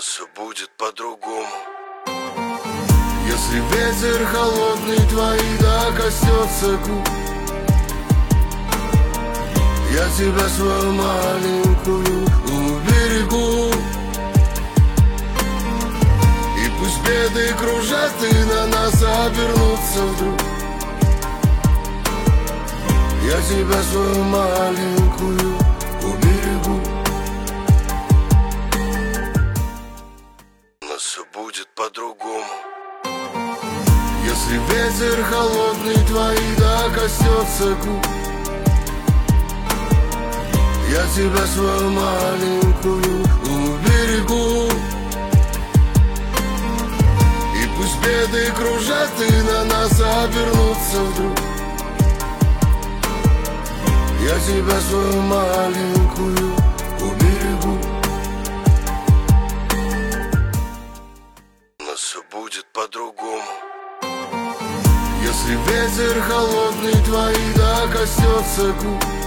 все будет по-другому. Если ветер холодный твои коснется губ, я тебя свою маленькую уберегу. И пусть беды кружат и на нас обернутся вдруг, я тебя свою маленькую уберегу. Но все будет по-другому. Если ветер холодный твои коснется губ, я тебя свою маленькую уберегу. И пусть беды кружат и на нас обернутся вдруг, я тебя свою маленькую уберегу. Но все будет по-другому. Если ветер холодный твои коснется губ,